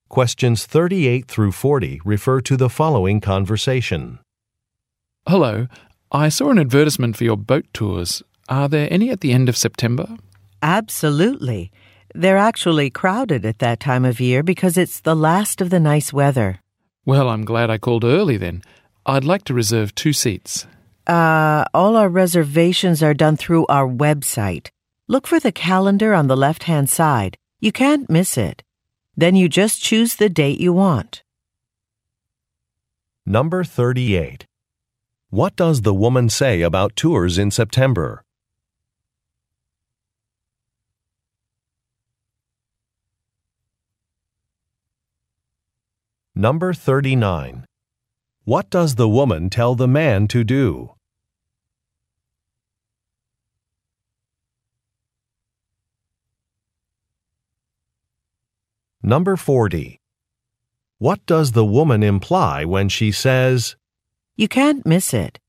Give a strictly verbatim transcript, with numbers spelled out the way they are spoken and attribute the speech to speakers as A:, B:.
A: Questions thirty-eight through forty refer to the following conversation.
B: Hello, I saw an advertisement for your boat tours. Are there any at the end of September?
C: Absolutely. They're actually crowded at that time of year because it's the last of the nice weather.
B: Well, I'm glad I called early then. I'd like to reserve two seats.
C: Uh, all our reservations are done through our website. Look for the calendar on the left-hand side. You can't miss it. Then you just choose the date you want.
A: Number thirty-eight. What does the woman say about tours in September? Number thirty-nine. What does the woman tell the man to do? Number forty. What does the woman imply when she says,
C: You can't miss it?